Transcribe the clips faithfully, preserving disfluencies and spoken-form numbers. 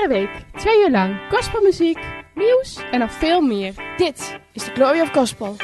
Iedere week, twee uur lang, gospelmuziek, nieuws en nog veel meer. Dit is de Glory of Gospel.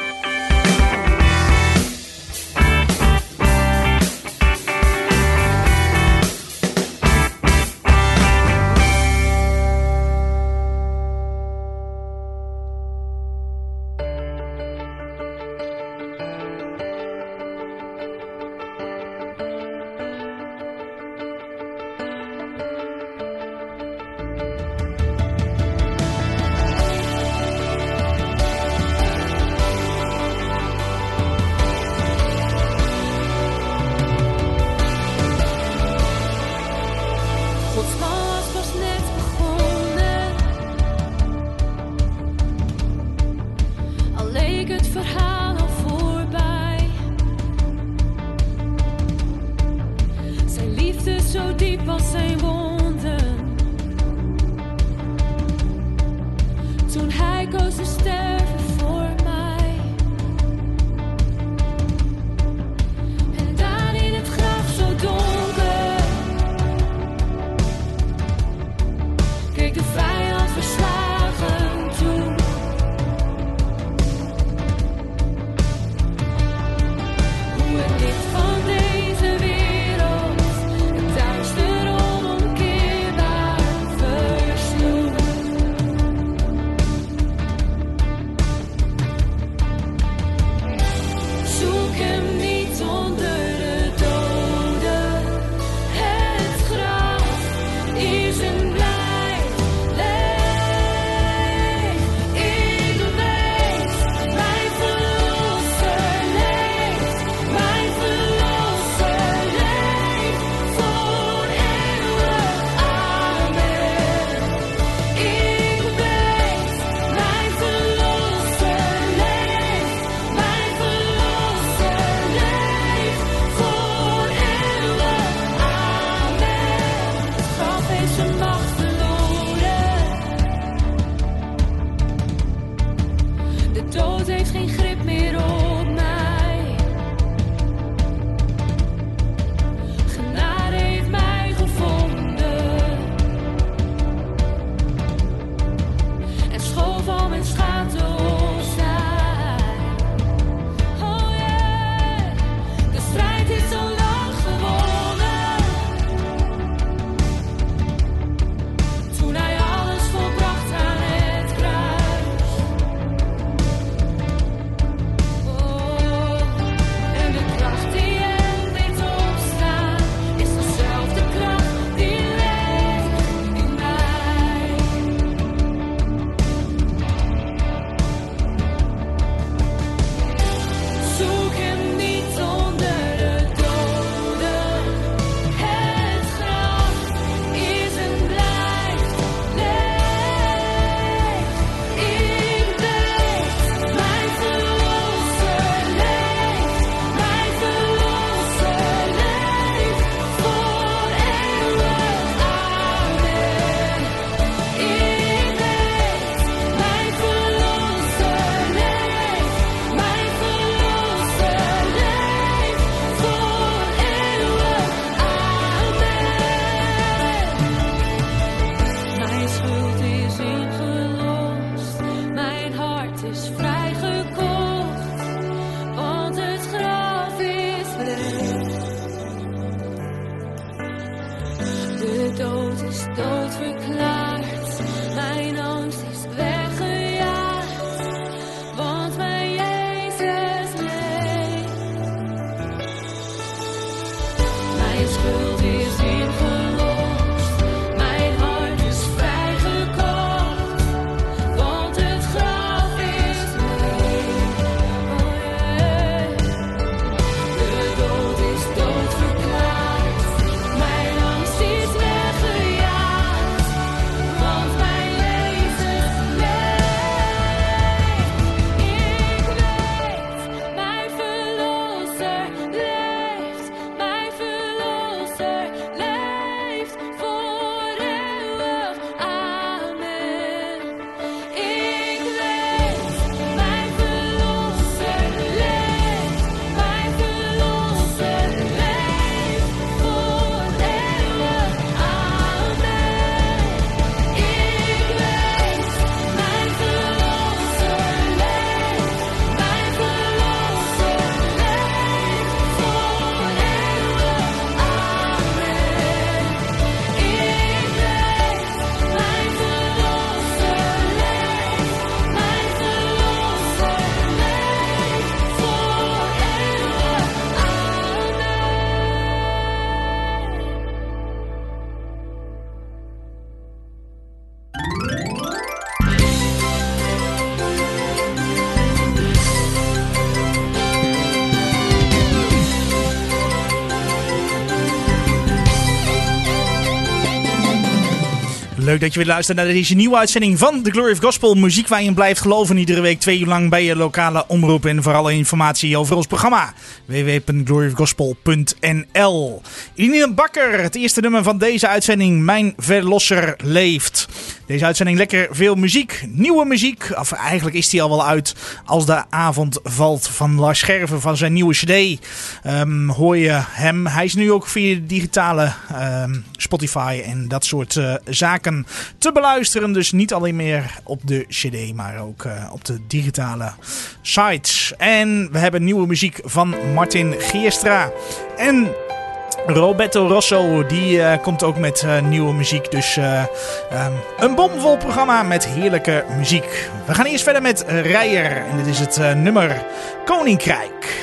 Leuk dat je weer luistert naar deze nieuwe uitzending van The Glory of Gospel. Muziek waar je in blijft geloven. Iedere week twee uur lang bij je lokale omroep. En voor alle informatie over ons programma. w w w punt glory of gospel punt n l. Eline Bakker, het eerste nummer van deze uitzending. Mijn Verlosser leeft. Deze uitzending lekker veel muziek. Nieuwe muziek. Of eigenlijk is die al wel uit. Als de avond valt van Lars Scherven van zijn nieuwe cd. Um, hoor je hem. Hij is nu ook via de digitale um, Spotify en dat soort uh, zaken te beluisteren. Dus niet alleen meer op de cd, maar ook uh, op de digitale sites. En we hebben nieuwe muziek van Martin Geerstra. En Roberto Rosso, die uh, komt ook met uh, nieuwe muziek. Dus uh, um, een bomvol programma met heerlijke muziek. We gaan eerst verder met uh, Rijer. En dit is het uh, nummer Koninkrijk.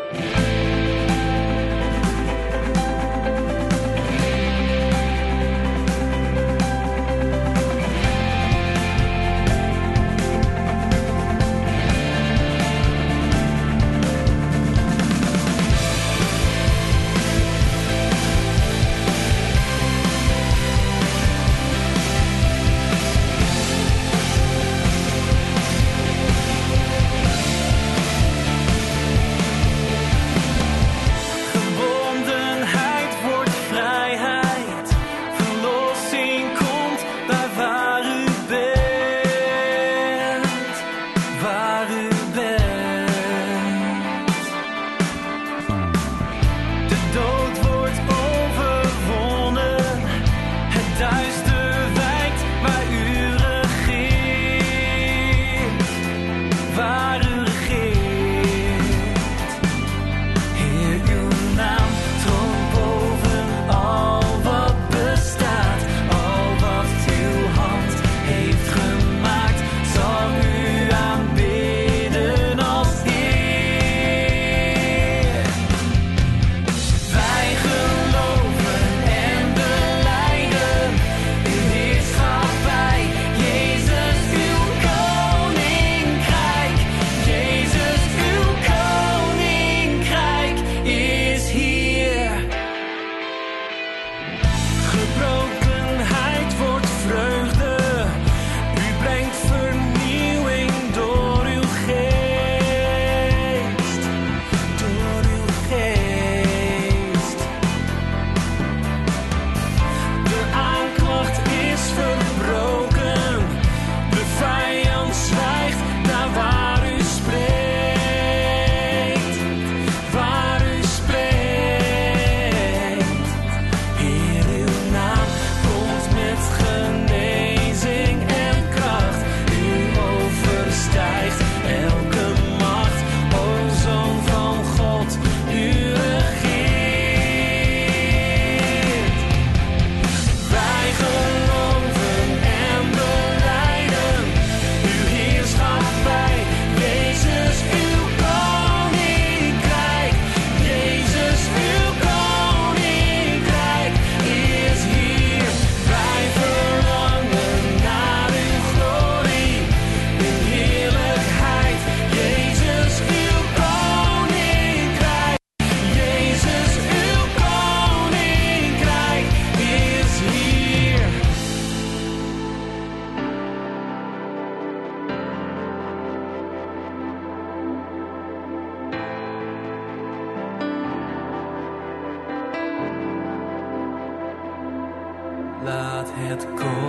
Laat het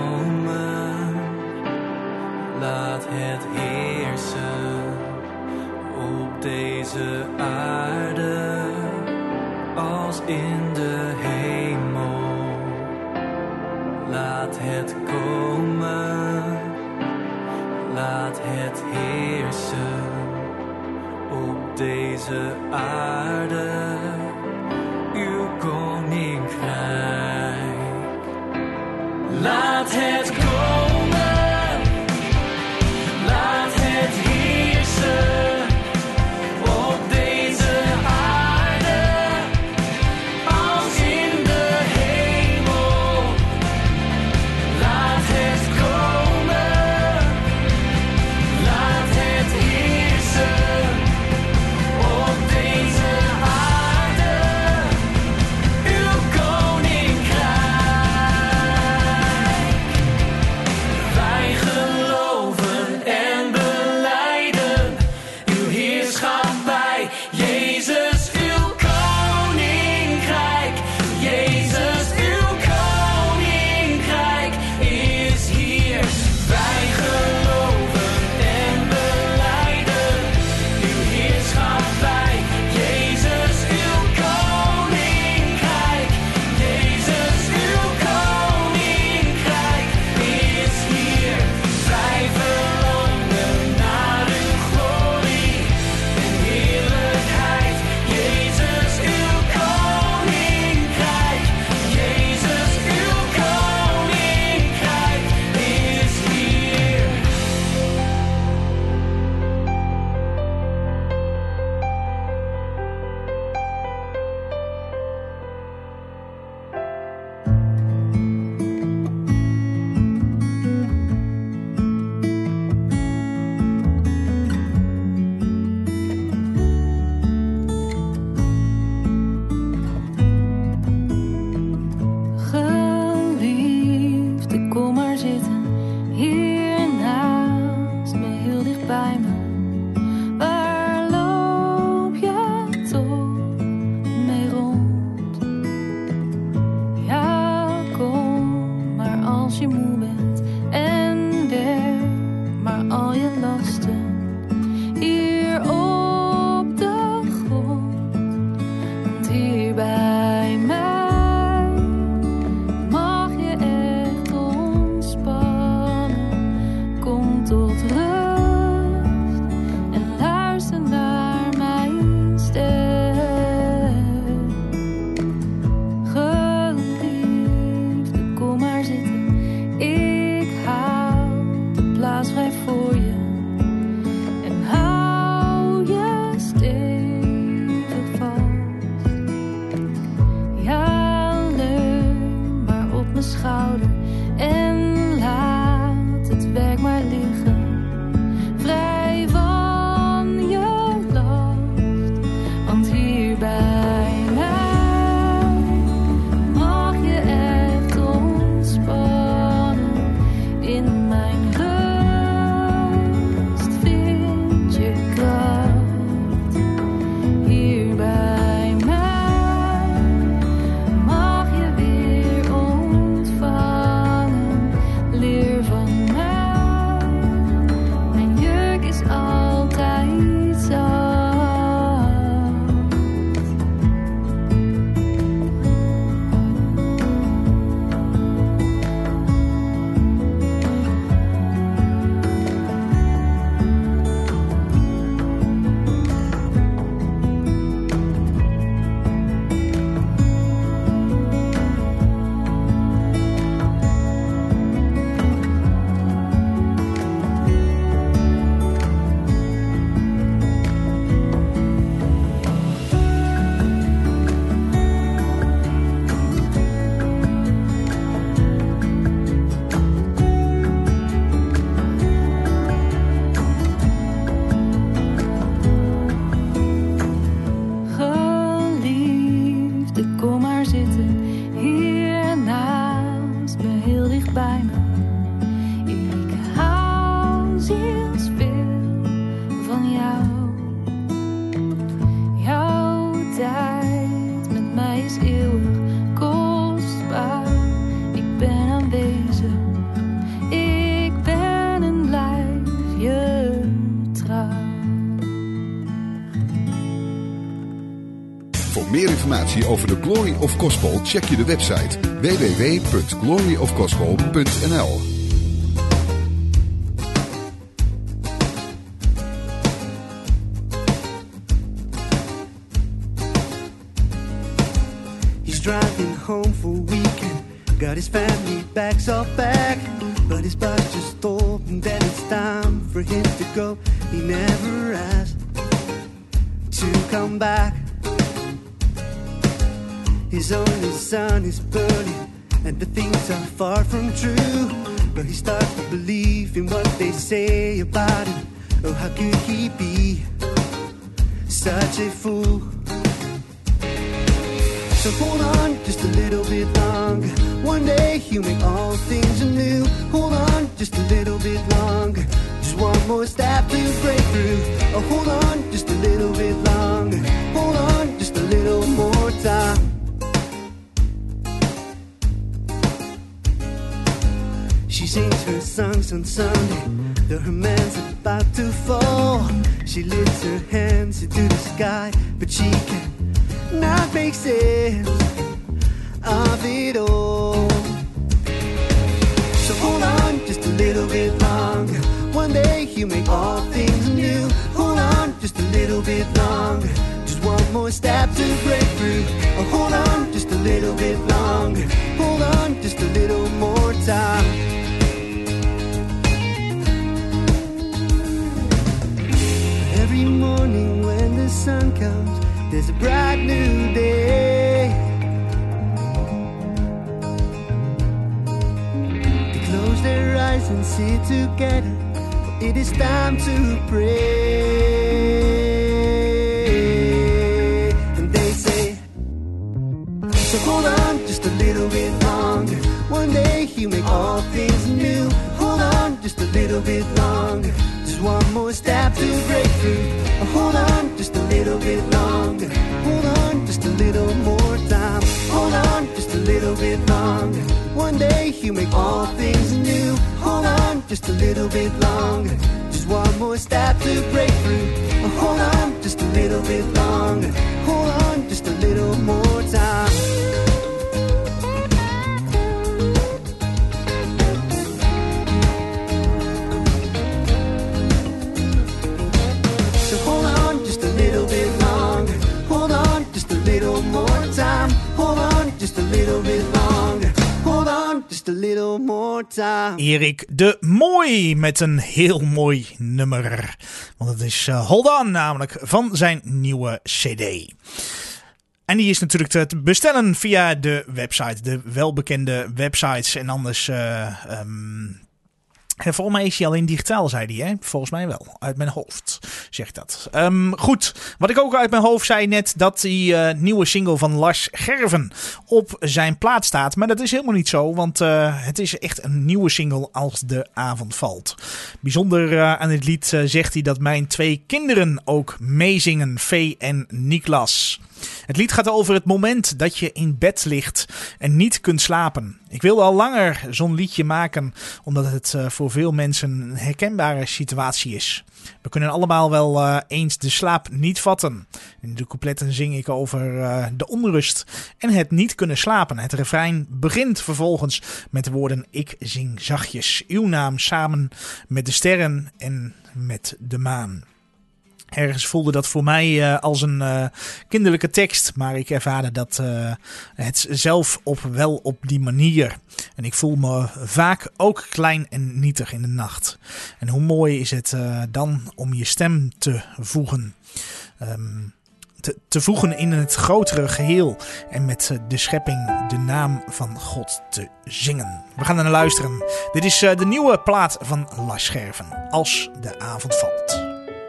komen, laat het heersen op deze aarde als in de hemel. Laat het komen, laat het heersen op deze aarde, uw koninkrijk. Laat het komen, laat het heersen op deze aarde als in de hemel. Laat het komen, laat het heersen op deze bij mij mag je echt ontspannen. Kom tot rust en luister naar mijn stem. Geliefde, kom maar zitten. Ik hou de plaats vrij voor je. En hou je stevig vast. Ja, leun maar op mijn schouder. En laat het werk maar liggen. Vrij van je last. Want hier bij mij mag je echt ontspannen. In mijn rust vind je kracht. Hier bij mij mag je weer ontvangen. Leer van mij, mijn juk is altijd zacht. Geliefde, kom maar zitten. Hier naast me, heel dicht bij me. Ik hou zielsveel van jou. Jouw tijd met mij is eeuwig kostbaar. Ik ben aanwezig. Ik ben en blijf je trouw. Voor meer informatie over de Glory of Gospel check je de website w w w punt glory of gospel punt n l. He's driving home for a weekend, got his family bags all back, but his boss just told him that it's time for him to go. He never asked to come back. His only son is burning, and the things are far from true, but he starts to believe in what they say about him. Oh, how could he be such a fool? So hold on just a little bit longer. One day he'll make all things anew. Hold on just a little bit longer. Just one more step to break through. Oh, hold on just a little bit longer. Hold on just a little more time. She sings her songs on Sunday, though her man's about to fall. She lifts her hands into the sky, but she can not make sense of it all. So hold on just a little bit longer. One day he'll make all things new. Hold on just a little bit longer. Just one more step to break through. Oh, hold on just a little bit longer. Hold on just a little more time. Every morning when the sun comes, there's a bright new day. They close their eyes and sit together, for it is time to pray. And they say, so hold on just a little bit longer. One day he'll make all things new. Hold on just a little bit longer. Just one more step to break through. Oh, hold on just a little bit longer. Hold on just a little more time. Hold on just a little bit longer. One day he'll make all things new. Hold on just a little bit longer. Just one more step to break through. Oh, hold on just a little bit longer. Hold on just a little more time. little more time. Hold on just a little bit longer. Hold on just a little more time. Erik de Mooi met een heel mooi nummer. Want het is uh, Hold On namelijk van zijn nieuwe cd. En die is natuurlijk te bestellen via de website. De welbekende websites. En anders... Uh, um, volgens mij is hij alleen digitaal, zei hij. Hè? Volgens mij wel. Uit mijn hoofd zegt dat. Um, goed. Wat ik ook uit mijn hoofd zei net. Dat die uh, nieuwe single van Lars Gerven op zijn plaat staat. Maar dat is helemaal niet zo. Want uh, het is echt een nieuwe single als de avond valt. Bijzonder uh, aan het lied uh, zegt hij dat mijn twee kinderen ook meezingen. Vee en Niklas. Het lied gaat over het moment dat je in bed ligt en niet kunt slapen. Ik wilde al langer zo'n liedje maken, omdat het uh, voor veel mensen een herkenbare situatie is. We kunnen allemaal wel uh, eens de slaap niet vatten. In de coupletten zing ik over uh, de onrust en het niet kunnen slapen. Het refrein begint vervolgens met de woorden: ik zing zachtjes uw naam samen met de sterren en met de maan. Ergens voelde dat voor mij uh, als een uh, kinderlijke tekst. Maar ik ervaarde dat uh, het zelf op, wel op die manier. En ik voel me vaak ook klein en nietig in de nacht. En hoe mooi is het uh, dan om je stem te voegen. Um, te, te voegen in het grotere geheel. En met uh, de schepping de naam van God te zingen. We gaan er naar luisteren. Dit is uh, de nieuwe plaat van Lars Gerven. Als de avond valt.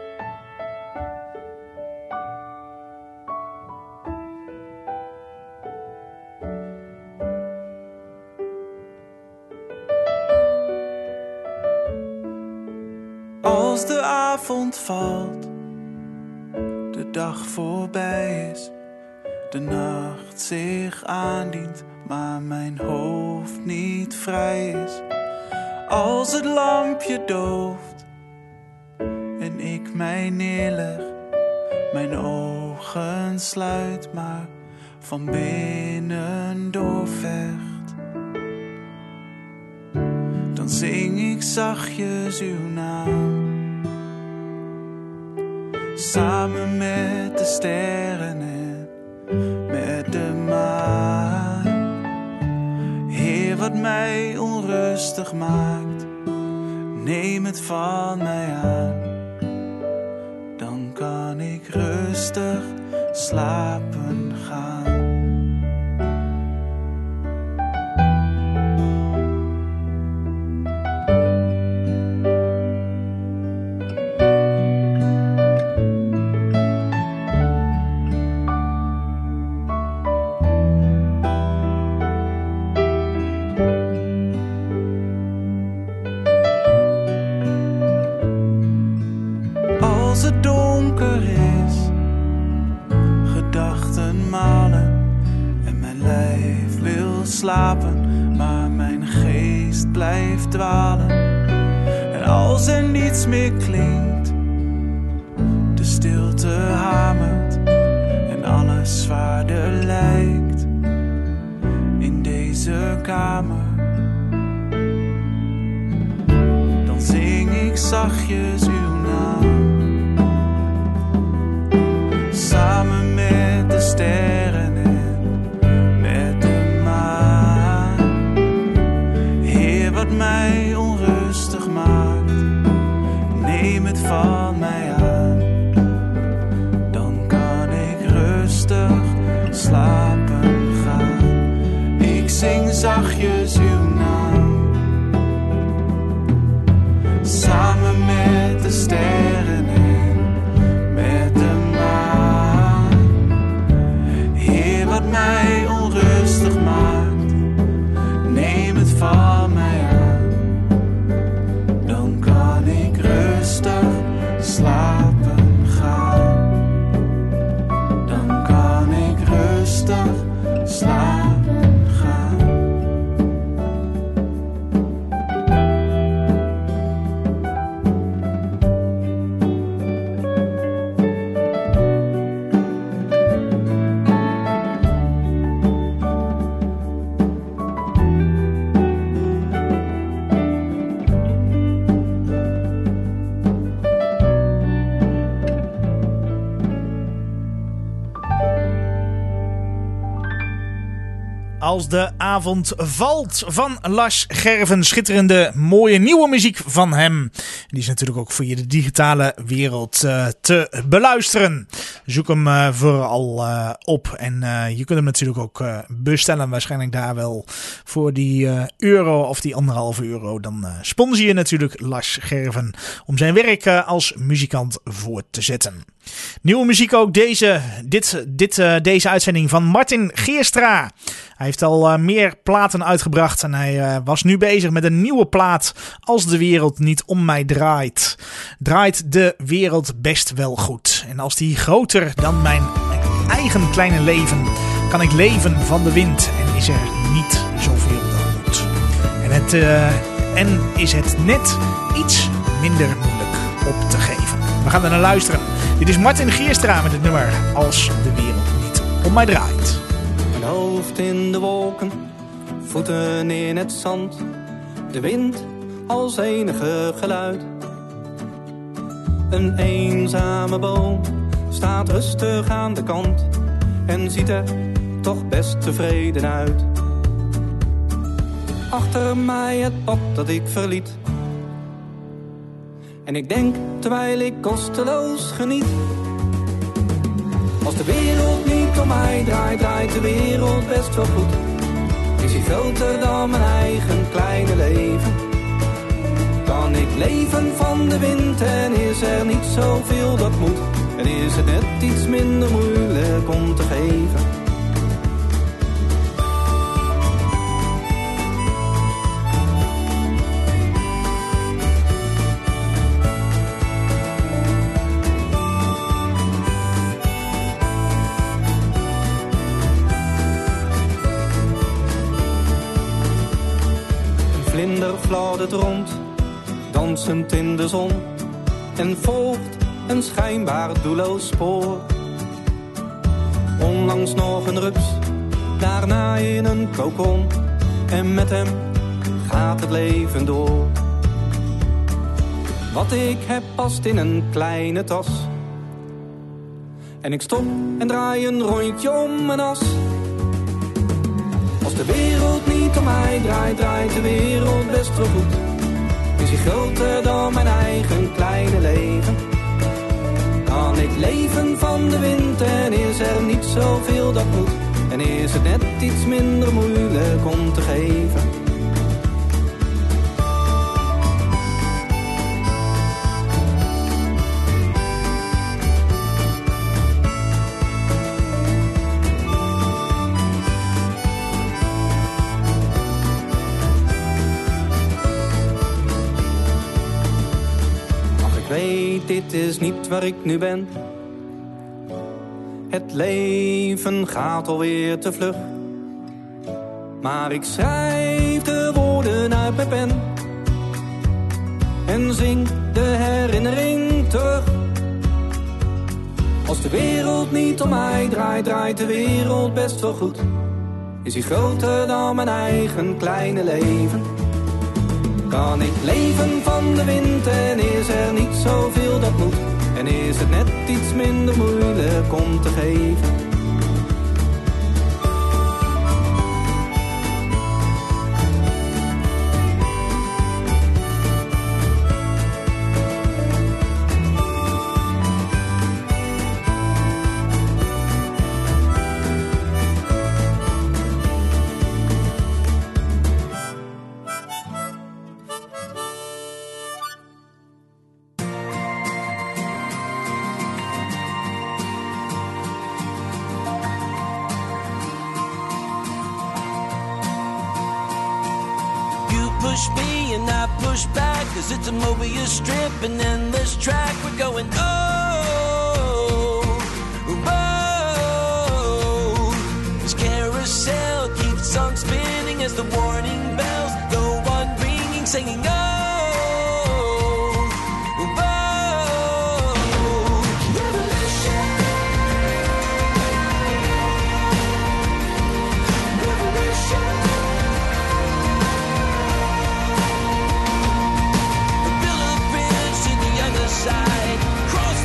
Als de avond valt, de dag voorbij is, de nacht zich aandient, maar mijn hoofd niet vrij is. Als het lampje dooft en ik mij neerleg, mijn ogen sluit, maar van binnen doorvecht. Dan zing ik zachtjes uw naam, samen met de sterren en met de maan. Heer, wat mij onrustig maakt, neem het van mij aan. Dan kan ik rustig slapen gaan. Als het donker is, gedachten malen en mijn lijf wil slapen, maar mijn geest blijft dwalen. En als er niets meer klinkt, de stilte hamert en alles zwaarder lijkt in deze kamer, dan zing ik zachtjes uw naam, samen met de sterren en met de maan. Heer, wat mij onrustig maakt, neem het van mij aan. Dan kan ik rustig slapen gaan. Ik zing zachtjes uw naam, samen met de sterren en met de wat mij onrustig maakt, neem het van mij aan. Dan kan ik rustig slapen gaan. Dan kan ik rustig slapen gaan. Als de avond valt van Lars Gerven. Schitterende, mooie nieuwe muziek van hem. Die is natuurlijk ook voor je de digitale wereld uh, te beluisteren. Zoek hem uh, vooral uh, op. En uh, je kunt hem natuurlijk ook uh, bestellen. Waarschijnlijk daar wel voor die uh, euro of die anderhalve euro. Dan uh, sponsor je natuurlijk Lars Gerven om zijn werk uh, als muzikant voor te zetten. Nieuwe muziek ook deze, dit, dit, uh, deze uitzending van Martin Geerstra. Hij heeft al uh, meer platen uitgebracht en hij uh, was nu bezig met een nieuwe plaat. Als de wereld niet om mij draait, draait de wereld best wel goed. En als die groter dan mijn eigen kleine leven, kan ik leven van de wind en is er niet zoveel dan moet. En, het, uh, en is het net iets minder moeilijk op te geven. We gaan er naar luisteren. Dit is Martin Geerstra met het nummer Als de wereld niet om mij draait. Mijn hoofd in de wolken, voeten in het zand. De wind als enige geluid. Een eenzame boom staat rustig aan de kant en ziet er toch best tevreden uit. Achter mij het pad dat ik verliet. En ik denk, terwijl ik kosteloos geniet. Als de wereld niet om mij draait, draait de wereld best wel goed. Is hij groter dan mijn eigen kleine leven? Kan ik leven van de wind en is er niet zoveel dat moet? En is het net iets minder moeilijk om te geven? Vlinder fladdert rond, dansend in de zon, en volgt een schijnbaar doelloos spoor. Onlangs nog een rups, daarna in een kokon, en met hem gaat het leven door. Wat ik heb past in een kleine tas, en ik stop en draai een rondje om mijn as. Als de wereld niet om mij draait, draait de wereld best wel goed. Is hij groter dan mijn eigen kleine leven? Kan ik leven van de wind en is er niet zoveel dat moet? En is het net iets minder moeilijk om te geven? Dit is niet waar ik nu ben. Het leven gaat alweer te vlug. Maar ik schrijf de woorden uit mijn pen en zing de herinnering terug. Als de wereld niet om mij draait, draait de wereld best wel goed. Is hij groter dan mijn eigen kleine leven? Kan ik leven van de wind en is er niet zoveel dat moet? En is het net iets minder moeilijk om te geven? Push me and I push back, cause it's a Mobius strip and endless track. We're going, oh, oh. This carousel keeps on spinning as the warning bells go on ringing, singing, oh, oh. Revolution, revolution. Side, cross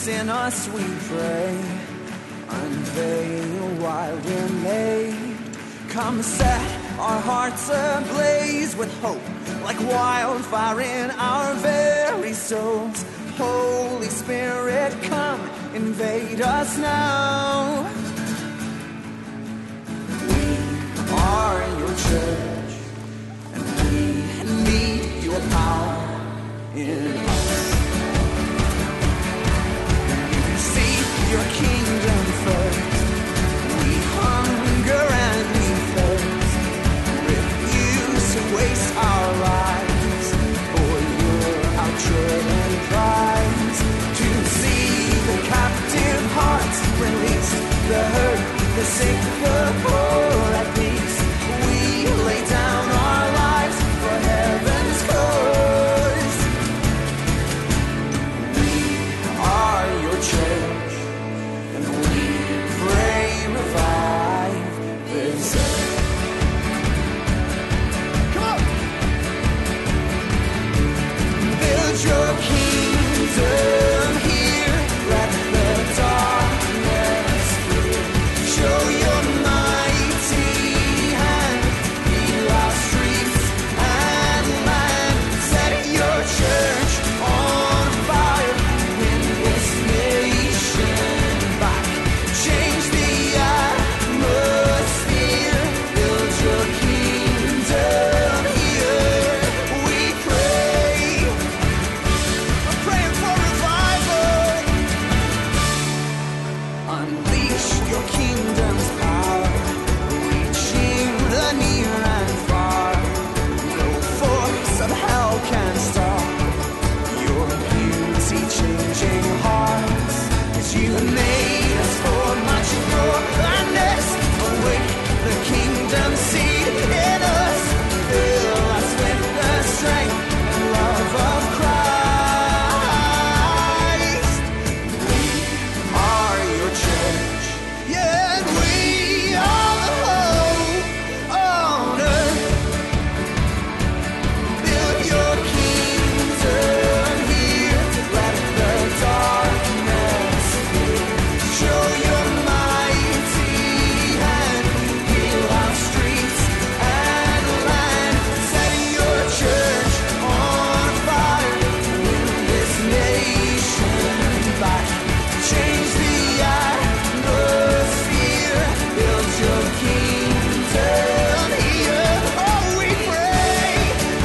peace in us we pray. Unveil why we're made. Come set our hearts ablaze with hope, like wildfire in our very souls. Holy Spirit, come invade us now. We are your church, and we need your power in us. We seek your kingdom first. We hunger and we thirst. Refuse to waste our lives, for you're our joy and prize. To see the captive hearts released, the hurt, the sick, the poor at peace. We lay down our lives for heaven's cause. We are your church, and we pray revive this earth. Come on! Build your kingdom here, let the darkness flee. Show your mighty hand, heal our streets and land. Set your church on fire, win this nation back. Change the atmosphere, build your kingdom here. We pray, we're praying for revival. Unleash your kingdom's power, reaching the near and far. No force of hell can stop your beauty changing hearts. 'Cause you made us for much more than this. Awake the kingdom seed in us. Fill us with the strength and love of Christ. We are your church, yeah, and we are the hope on earth. Build your kingdom here, let the darkness flee. Show your mighty hand, heal our streets and land. Set your church on fire, win this nation back. Change the atmosphere, build your kingdom here. Oh, we pray.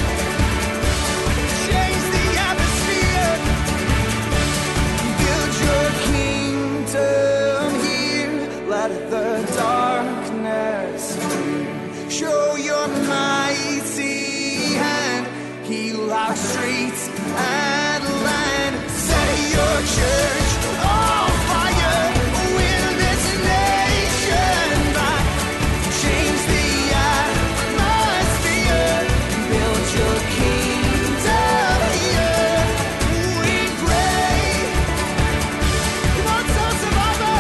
Change the atmosphere, build your kingdom here. Let the darkness flee. Show your mighty hand, heal our streets and land. Set your church on fire, win this nation back. Change the atmosphere, build your kingdom here. We pray. Come on, Soul Survivor!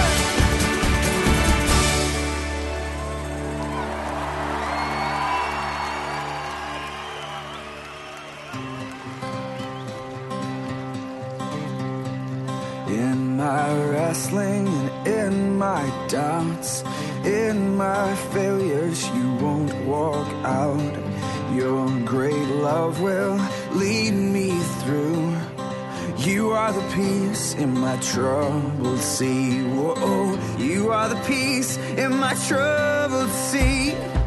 In my wrestling and in my doubts, in my failures, you won't walk out. Your great love will lead me through. You are the peace in my troubled sea. Whoa, you are the peace in my troubled sea.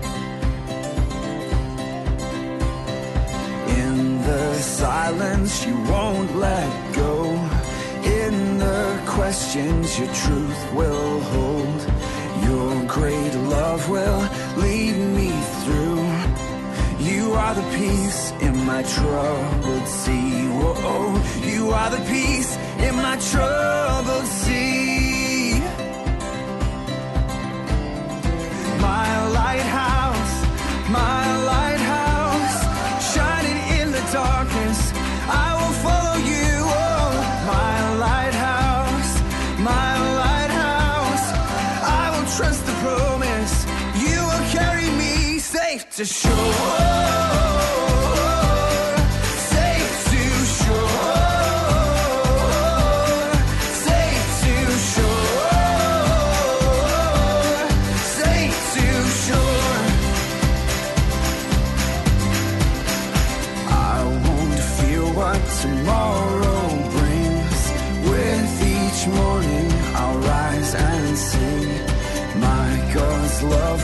In the silence, you won't let go. In the questions, your truth will hold. Your great love will lead me through. You are the peace in my troubled sea. Whoa, you are the peace in my troubled sea. My lighthouse, my lighthouse, shining in the darkness, I will follow you. Oh, my lighthouse, my lighthouse, I will trust the promise. You will carry me safe to shore. Safe to shore. Safe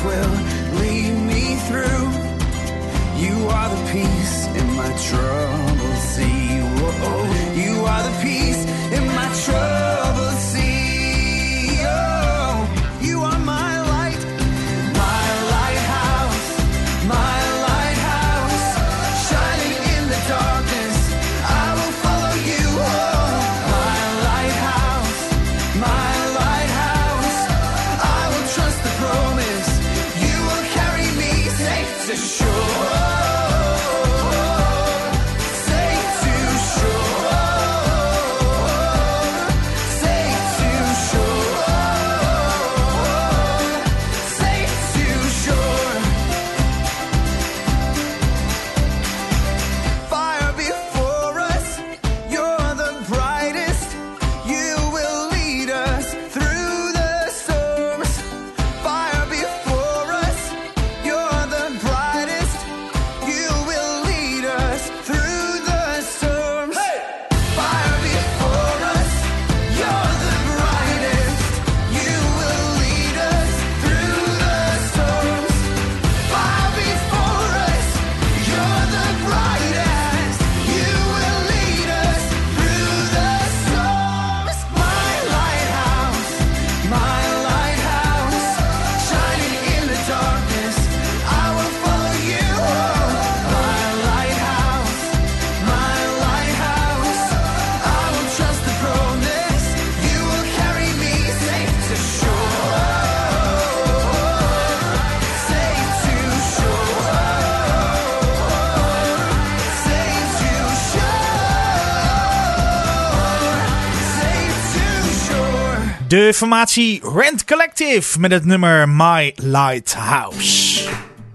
will lead me through. You are the peace in my troubled sea. Whoa, you are the peace in my troubled sea. Oh, you are my light, my lighthouse, my lighthouse, shining in the darkness. I will follow you. Oh, my lighthouse, my lighthouse. I will trust the promise. You will carry me safe to shore. De formatie Rent Collective met het nummer My Lighthouse.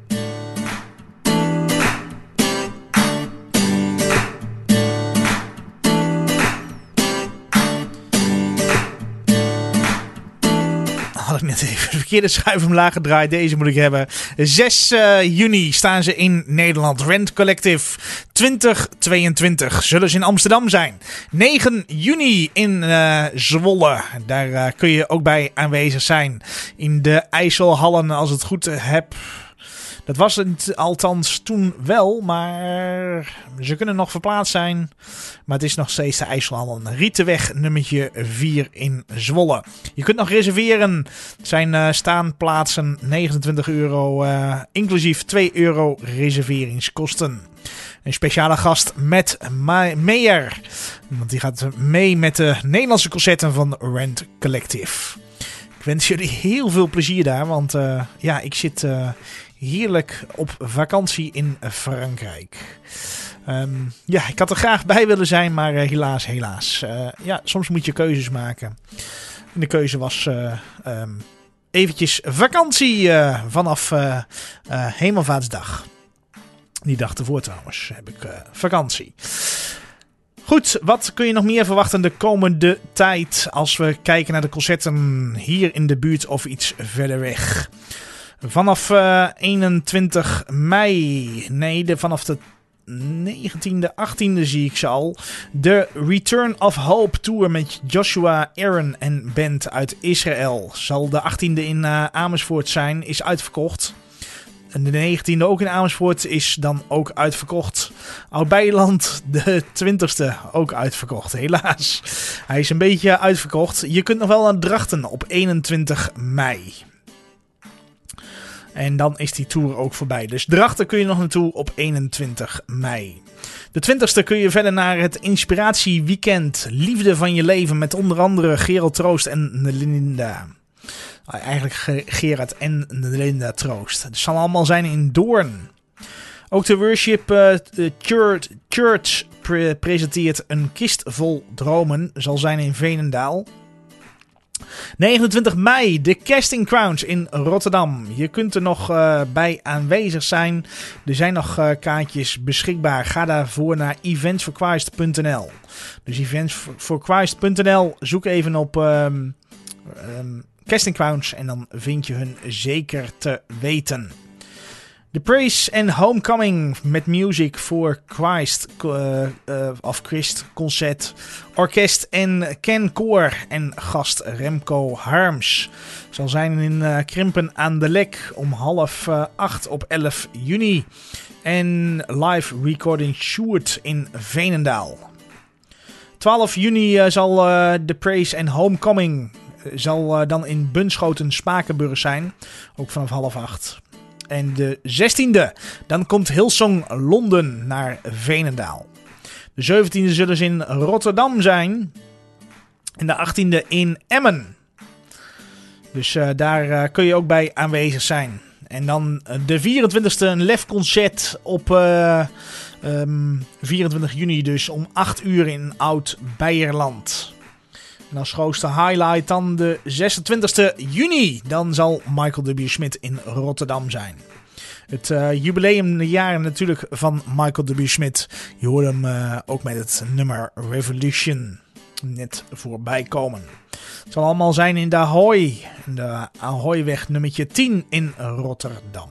Had ik net even de verkeerde schuif omlaag gedraaid. Deze moet ik hebben. zes uh, juni staan ze in Nederland. Rent Collective twintig tweeëntwintig zullen ze in Amsterdam zijn. negen juni in uh, Zwolle. Daar uh, kun je ook bij aanwezig zijn. In de IJsselhallen, als het goed heb. Dat was het althans toen wel, maar ze kunnen nog verplaatst zijn. Maar het is nog steeds de IJsselhallen. Rietenweg nummertje vier in Zwolle. Je kunt nog reserveren. Het zijn uh, staanplaatsen negenentwintig euro, uh, inclusief twee euro reserveringskosten. Een speciale gast met Meijer. Want die gaat mee met de Nederlandse concerten van Rent Collective. Ik wens jullie heel veel plezier daar, want uh, ja, ik zit uh, heerlijk op vakantie in Frankrijk. Um, ja, ik had er graag bij willen zijn, maar uh, helaas, helaas. Uh, ja, soms moet je keuzes maken. En de keuze was uh, um, eventjes vakantie uh, vanaf uh, uh, Hemelvaartsdag. Die dag ervoor trouwens heb ik uh, vakantie. Goed, wat kun je nog meer verwachten de komende tijd als we kijken naar de concerten hier in de buurt of iets verder weg? Vanaf uh, eenentwintig mei, nee, de, vanaf de negentiende, achttiende zie ik ze al. De Return of Hope Tour met Joshua Aaron en band uit Israël. Zal de achttiende in uh, Amersfoort zijn, is uitverkocht. En de negentiende ook in Amersfoort is dan ook uitverkocht. Oud-Beijerland, de twintigste, ook uitverkocht. Helaas, hij is een beetje uitverkocht. Je kunt nog wel aan Drachten op eenentwintig mei. En dan is die tour ook voorbij. Dus Drachten kun je nog naartoe op eenentwintig mei. De twintigste kun je verder naar het inspiratieweekend Liefde van je leven. Met onder andere Gerald Troost en Linda. Eigenlijk Gerard en Linda Troost. Het zal allemaal zijn in Doorn. Ook de Worship uh, Church, Church pre- presenteert een kist vol dromen. Zal zijn in Veenendaal. negenentwintig mei, de Casting Crowns in Rotterdam. Je kunt er nog uh, bij aanwezig zijn. Er zijn nog uh, kaartjes beschikbaar. Ga daarvoor naar events for christ punt n l. Dus events for christ punt n l. Zoek even op um, um, Casting Crowns en dan vind je hun zeker te weten. The Praise and Homecoming met Music for Christ uh, uh, of Christ Concert Orkest en Ken Koor en gast Remco Harms. Zal zijn in uh, Krimpen aan de Lek om half uh, acht op elf juni. En live recording Sjoerd in Veenendaal. twaalf juni uh, zal uh, The Praise and Homecoming uh, zal uh, dan in Bunschoten Spakenburg zijn. Ook vanaf half acht. En de zestiende, dan komt Hillsong Londen naar Veenendaal. De zeventiende zullen ze in Rotterdam zijn. En de achttiende in Emmen. Dus uh, daar uh, kun je ook bij aanwezig zijn. En dan uh, de vierentwintigste een lefconcert op uh, um, vierentwintig juni dus om acht uur in Oud-Beierland. En als grootste highlight dan de zesentwintigste juni. Dan zal Michael W. Smit in Rotterdam zijn. Het uh, jubileumjaar natuurlijk van Michael W. Smit. Je hoort hem uh, ook met het nummer Revolution net voorbij komen. Het zal allemaal zijn in de Ahoy. In de Ahoyweg nummertje tien in Rotterdam.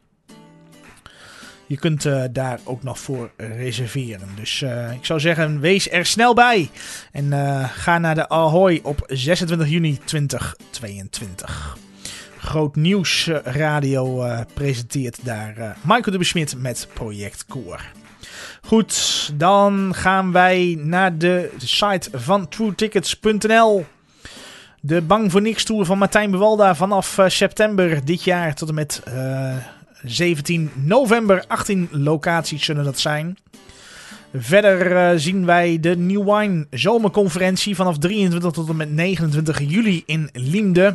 Je kunt uh, daar ook nog voor reserveren. Dus uh, ik zou zeggen, wees er snel bij. En uh, ga naar de Ahoy op zesentwintig juni tweeduizend tweeëntwintig. Groot Nieuws uh, Radio uh, presenteert daar uh, Michael W. Smit met Project Koor. Goed, dan gaan wij naar de site van true tickets punt n l. De Bang voor Niks Tour van Martijn Bewalda vanaf uh, september dit jaar tot en met Uh, zeventien november, achttien locaties zullen dat zijn. Verder uh, zien wij de New Wine Zomerconferentie vanaf drieëntwintig tot en met negenentwintig juli in Liemde.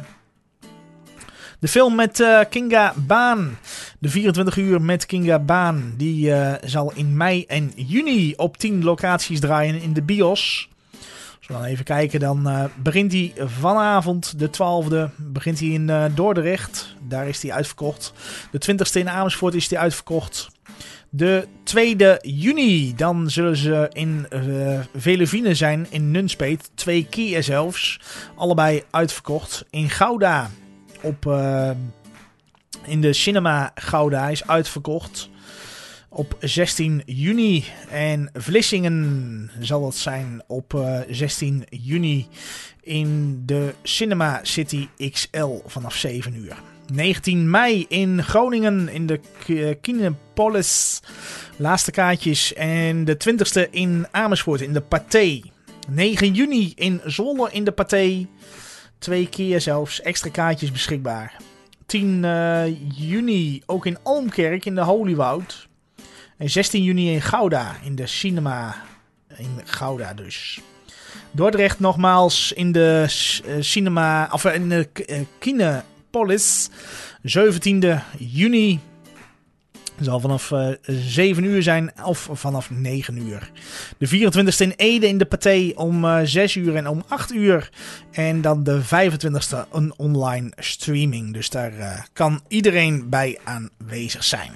De film met uh, Kinga Baan, de vierentwintig uur met Kinga Baan, die uh, zal in mei en juni op tien locaties draaien in de bios. Als we dan even kijken, dan uh, begint hij vanavond, de twaalfde, begint hij in uh, Dordrecht. Daar is hij uitverkocht. De twintigste in Amersfoort is hij uitverkocht. De tweede juni, dan zullen ze in uh, Velevine zijn in Nunspeet. Twee keer zelfs. Allebei uitverkocht. In Gouda, op, uh, in de Cinema Gouda, is uitverkocht. Op zestien juni. En Vlissingen zal dat zijn op uh, zestien juni in de Cinema City X L vanaf zeven uur. negentien mei in Groningen in de Kinepolis. Laatste kaartjes. En de twintigste in Amersfoort in de Pathé. negen juni in Zwolle in de Pathé. Twee keer zelfs extra kaartjes beschikbaar. tien juni ook in Almkerk in de Holywood. En zestien juni in Gouda, in de Cinema in Gouda dus. Dordrecht nogmaals in de uh, Cinema, of in de uh, Kinepolis. zeventiende juni. Zal vanaf uh, zeven uur zijn of vanaf negen uur. De vierentwintigste in Ede in de Pathé om uh, zes uur en om acht uur. En dan de vijfentwintigste een online streaming. Dus daar uh, kan iedereen bij aanwezig zijn.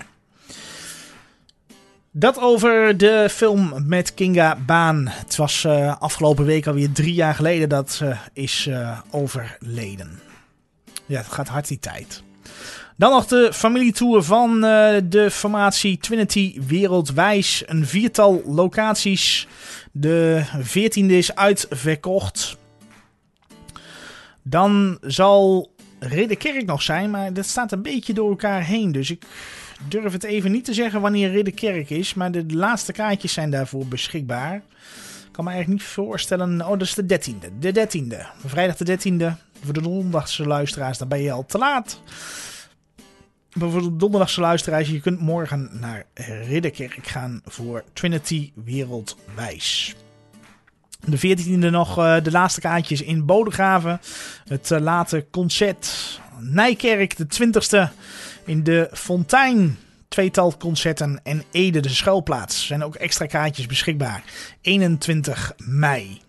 Dat over de film met Kinga Baan. Het was uh, afgelopen week alweer drie jaar geleden dat uh, is uh, overleden. Ja, het gaat hard die tijd. Dan nog de familietour van uh, de formatie Trinity Wereldwijs. Een viertal locaties. De veertiende is uitverkocht. Dan zal Ridderkerk nog zijn, maar dat staat een beetje door elkaar heen. Dus ik durf het even niet te zeggen wanneer Ridderkerk is. Maar de laatste kaartjes zijn daarvoor beschikbaar. Ik kan me eigenlijk niet voorstellen. Oh, dat is de dertiende. De dertiende. Vrijdag de dertiende. Voor de donderdagse luisteraars, dan ben je al te laat. Maar voor de donderdagse luisteraars, je kunt morgen naar Ridderkerk gaan voor Trinity Wereldwijs. De veertiende nog uh, de laatste kaartjes in Bodegraven. Het uh, late concert. Nijkerk de twintigste in de Fontein. Tweetal concerten en Ede de schuilplaats. Er zijn ook extra kaartjes beschikbaar. eenentwintig mei.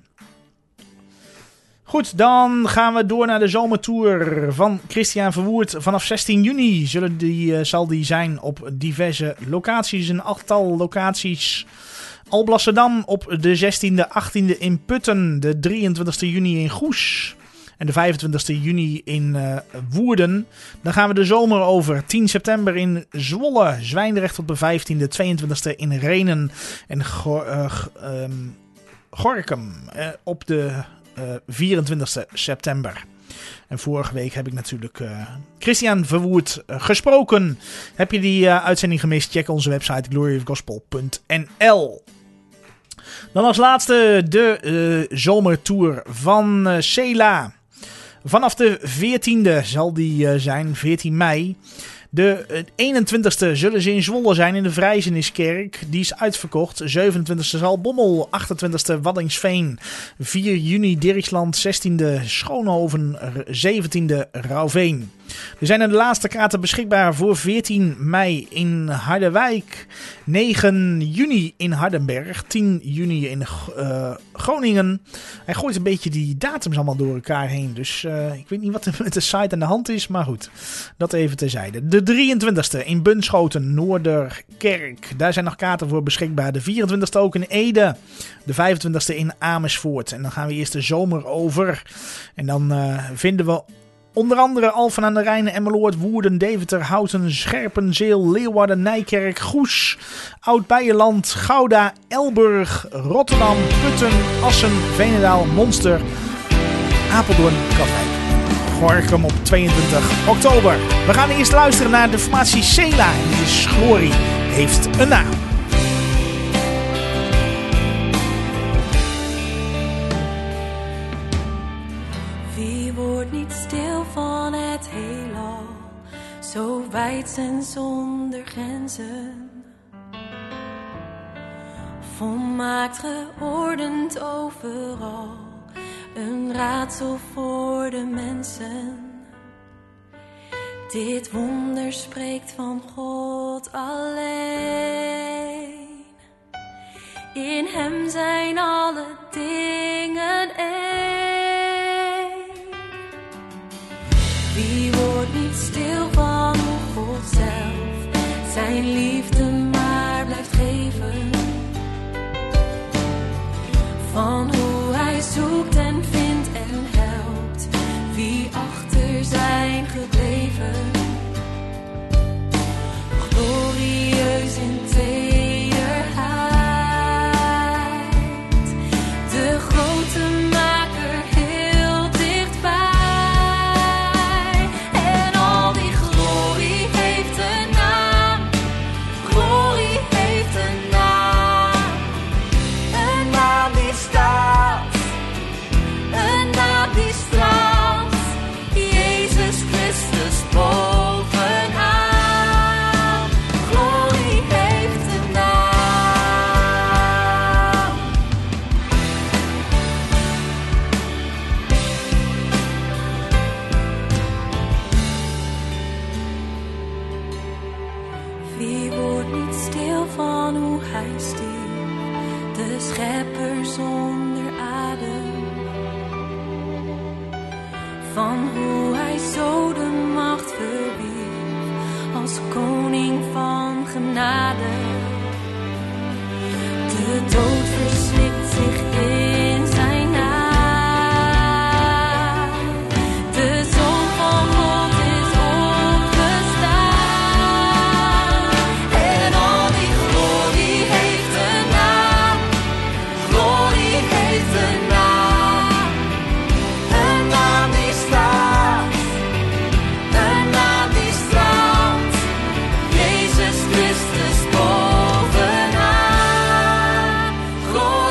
Goed, dan gaan we door naar de zomertour van Christian Verwoerd. Vanaf zestien juni zullen die, uh, zal die zijn op diverse locaties. Een achttal locaties. Alblasserdam op de zestiende, achttiende in Putten. De drieëntwintigste juni in Goes. En de vijfentwintigste juni in uh, Woerden. Dan gaan we de zomer over. tien september in Zwolle. Zwijndrecht op de vijftiende. tweeëntwintigste in Rhenen. En Go- uh, um, Gorinchem uh, op de uh, vierentwintigste september. En vorige week heb ik natuurlijk uh, Christian Verwoerd uh, gesproken. Heb je die uh, uitzending gemist? Check onze website glory of gospel punt n l. Dan als laatste de uh, zomertour van uh, Sela. Vanaf de veertiende zal die uh, zijn, veertien mei. De uh, eenentwintigste zullen ze in Zwolle zijn in de Vrijzeniskerk. Die is uitverkocht. zevenentwintigste Zaltbommel. achtentwintigste Waddinxveen. vier juni Dirksland. zestiende Schoonhoven. zeventiende Rauwveen. Er zijn er de laatste kaarten beschikbaar voor veertien mei in Harderwijk. negen juni in Hardenberg. tien juni in uh, Groningen. Hij gooit een beetje die datums allemaal door elkaar heen. Dus uh, ik weet niet wat er met de site aan de hand is. Maar goed, dat even terzijde. De drieëntwintigste in Bunschoten, Noorderkerk. Daar zijn nog kaarten voor beschikbaar. De vierentwintigste ook in Ede. De vijfentwintigste in Amersfoort. En dan gaan we eerst de zomer over. En dan uh, vinden we onder andere Alphen aan de Rijn, Emmeloord, Woerden, Deventer, Houten, Scherpenzeel, Leeuwarden, Nijkerk, Goes, Oud-Beijerland, Gouda, Elburg, Rotterdam, Putten, Assen, Veenendaal, Monster, Apeldoorn, Katwijk. Gorinchem op tweeëntwintig oktober. We gaan eerst luisteren naar de formatie Sela. En dit is Glorie heeft een naam. Van het heelal, zo wijd en zonder grenzen, volmaakt geordend overal, een raadsel voor de mensen. Dit wonder spreekt van God alleen. In hem zijn alle dingen één. Wie wordt niet stil van hoe God zelf zijn liefde maar blijft geven? Van hoe hij zoekt en vindt en helpt wie achter zijn gebleven. Glorieus in tederheid, de grote maker heel dichtbij. Schepper zonder adem, van hoe hij zo de macht verwierf als koning van genade. De dood verslikt zich in zijn naam. De Zoon van God is opgestaan en al die glorie heeft een naam. Glorie heeft een naam, een naam die staat, een naam die straalt, Jezus Christus bovenaan. Glorie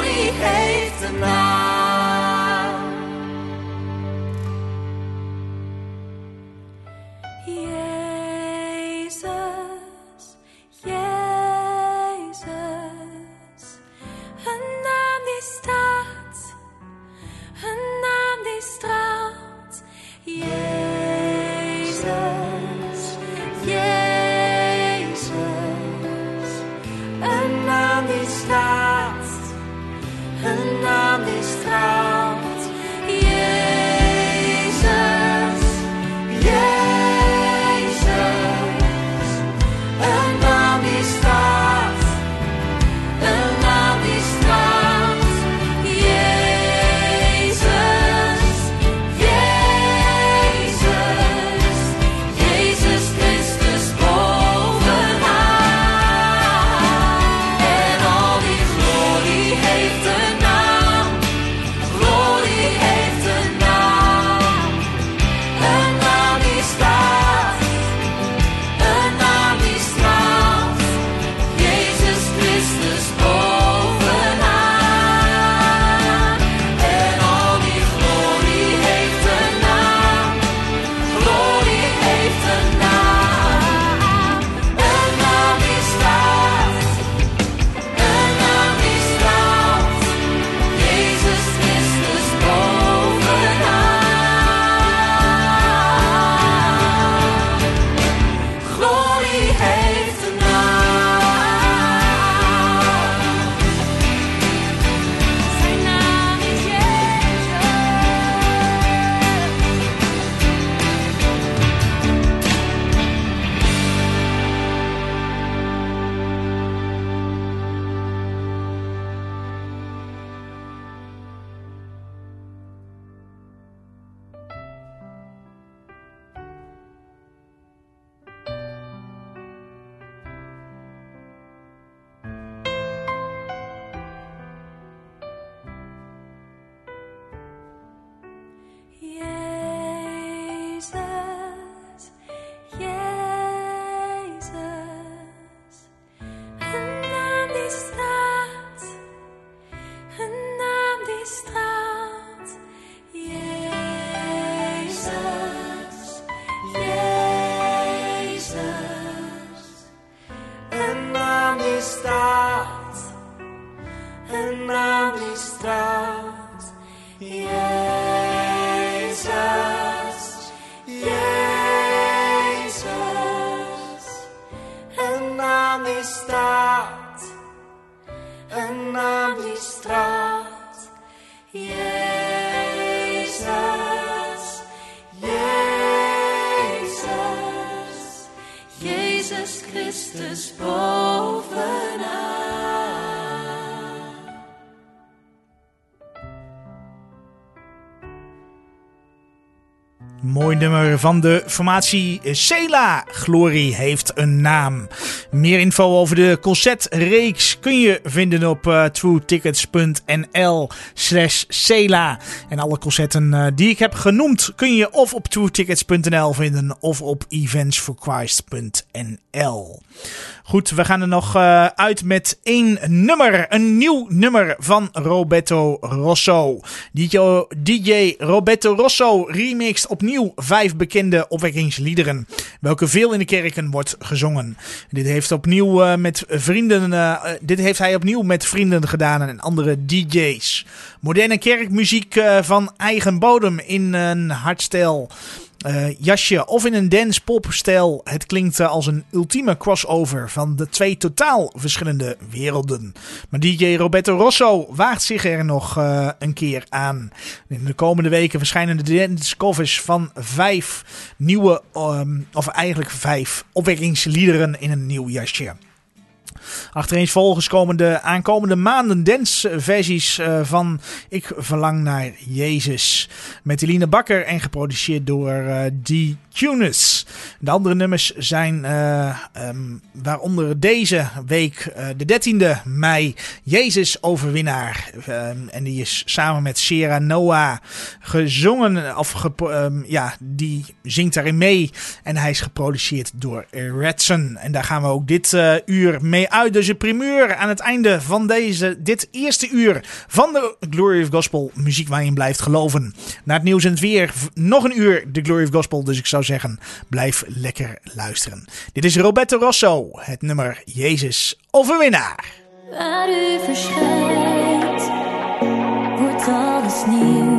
Mooi nummer van de formatie Sela. Glorie heeft een naam. Meer info over de concertreeks kun je vinden op uh, truetickets.nl slash Sela. En alle concerten uh, die ik heb genoemd kun je of op truetickets punt n l vinden of op events for christ punt n l. Goed, we gaan er nog uh, uit met één nummer. Een nieuw nummer van Roberto Rosso. D J, D J Roberto Rosso remixt opnieuw vijf bekende opwekkingsliederen, welke veel in de kerken wordt gezongen. Dit heeft, opnieuw, uh, met vrienden, uh, dit heeft hij opnieuw met vrienden gedaan en andere D J's. Moderne kerkmuziek uh, van eigen bodem in een hardstyle Uh, jasje of in een dance-pop-stijl. Het klinkt uh, als een ultieme crossover van de twee totaal verschillende werelden. Maar D J Roberto Rosso waagt zich er nog uh, een keer aan. In de komende weken verschijnen de dance-covers van vijf nieuwe, um, of eigenlijk vijf opwekkingsliederen in een nieuw jasje. Achtereenvolgens komen de aankomende maanden danceversies uh, van Ik Verlang Naar Jezus. Met Eline Bakker en geproduceerd door uh, D. Tunis. De andere nummers zijn uh, um, waaronder deze week uh, de dertiende mei Jezus Overwinnaar. Um, en die is samen met Sierra Noah gezongen. Of gepro- um, ja, die zingt daarin mee. En hij is geproduceerd door Redson. En daar gaan we ook dit uh, uur mee uit. Dus een primeur aan het einde van deze, dit eerste uur van de Glory of Gospel. Muziek waar je in blijft geloven. Na het nieuws en het weer nog een uur de Glory of Gospel. Dus ik zou zeggen, blijf lekker luisteren. Dit is Roberto Rosso. Het nummer Jezus Overwinnaar. Waar u verschijnt, wordt alles nieuw.